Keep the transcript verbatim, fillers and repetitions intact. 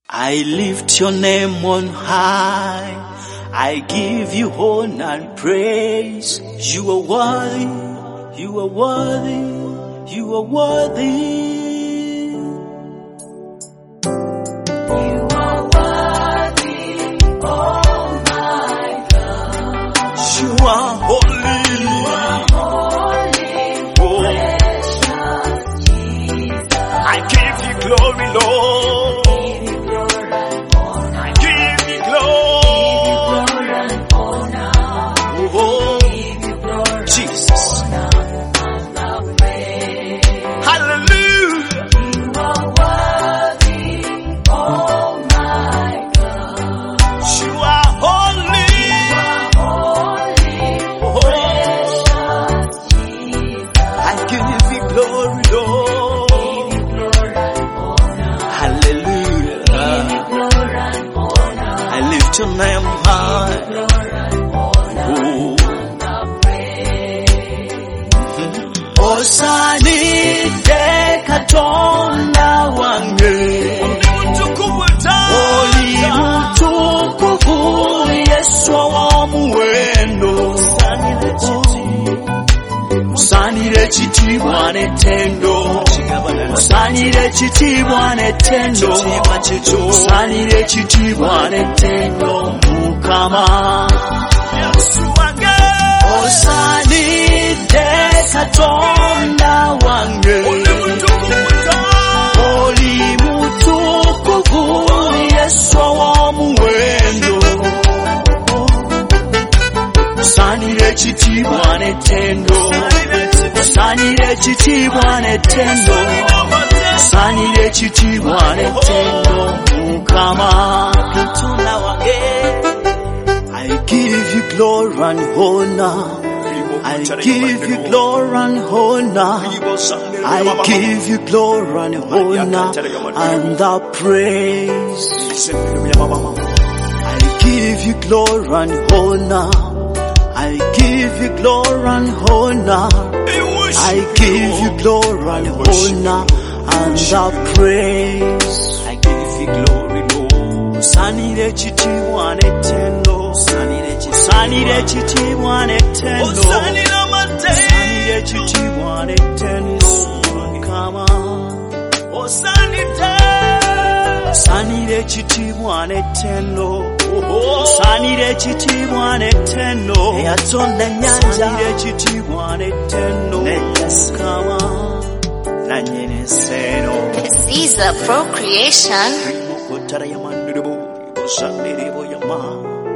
I lift your name on high. I give you honor and praise. You are worthy, you are worthy, you are worthy. You are worthy, oh my God. You are holy, you are holy, oh. Precious Jesus. I give you glory, Lord. Your name high. Oh. Osani de katonda wange. Oli mutukufu Yesu wa muwendo. Sanire chitibwa netendo. Sanire chitibwa netendo. Sanire chitibwa netendo. Mukama Osani de katonda wange. Oli mutukufu Yesu wa muwendo. Sanire chitibwa netendo. Sanire chitibwa netendo. Sanire chitibwa netendo. Mukama katonda wange. I give you glory and honor. I give you glory and honor. I give you glory and honor and the praise. I give you glory and honor. I give you glory and honor. I give you glory and honor and the praise. I give you glory, Lord. Sanire chitibwa netendo. Sanire chitibwa netendo. Sanire chitibwa netendo. Come on. Sanire chitibwa netendo. Sanire chitibwa netendo. Yatonda nyanja. Sanire chitibwa netendo. Come on. Nanyene seno. Caesar Procreation. Kotara yamandiribo. Sanire bo yama.